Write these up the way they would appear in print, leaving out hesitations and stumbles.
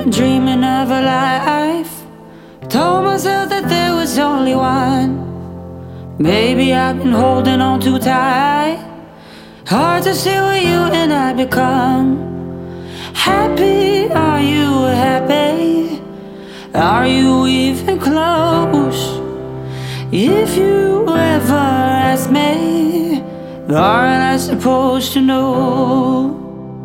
been dreaming of a life. Told myself that there was only one. Maybe I've been holding on too tight. Hard to see what you and I become. Happy, are you happy? Are you even close? If you ever ask me, aren't I supposed to know?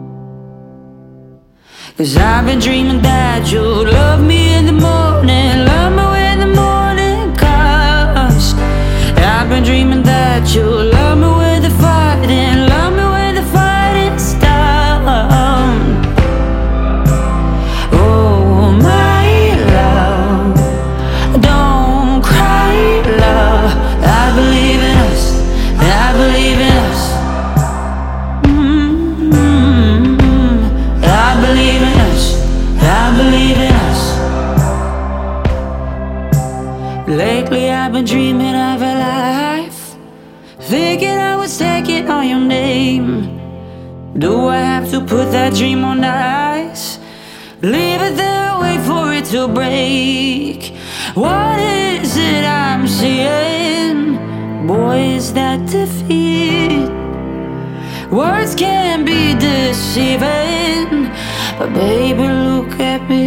'Cause I've been dreaming that you'll love me in the morning, love me when the morning comes. I've been dreaming that you'll love me with the fighting, love me when the fighting stops. Oh my love, don't cry love. I believe in us, I believe in us. I believe in us, I believe in us. Lately I've been dreaming of a life, thinking I was taking on your name. Do I have to put that dream on ice? Leave it there, wait for it to break. What is it I'm seeing? Boy, is that defeat. Words can be deceiving, but baby, look at me.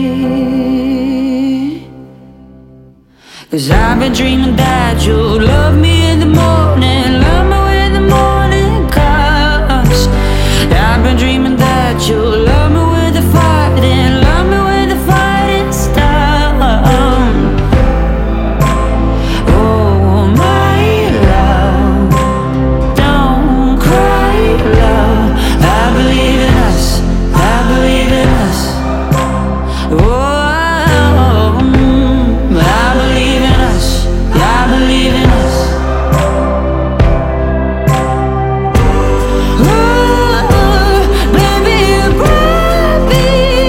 'Cause I've been dreaming that you'll love me in the morning, love me when the morning comes. I've been dreaming that you'll love me with the fighting, love me when the fighting stops. Oh my love, don't cry love. I believe in us, I believe in us. Oh, I believe in us, I believe in us. Oh, baby, you brought me.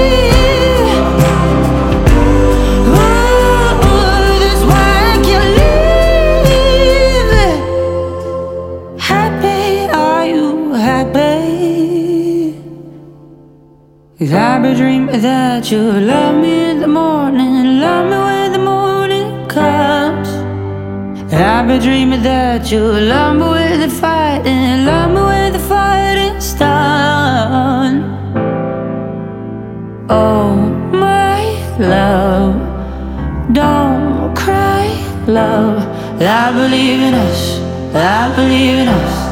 Oh, that's why I can't leave. Happy, are you happy? 'Cause I've been dreaming that you love me in the morning, love me when the morning comes. I've been dreaming that you love me with the fighting, love me when the fighting starts. Oh my love, don't cry love. I believe in us, I believe in us.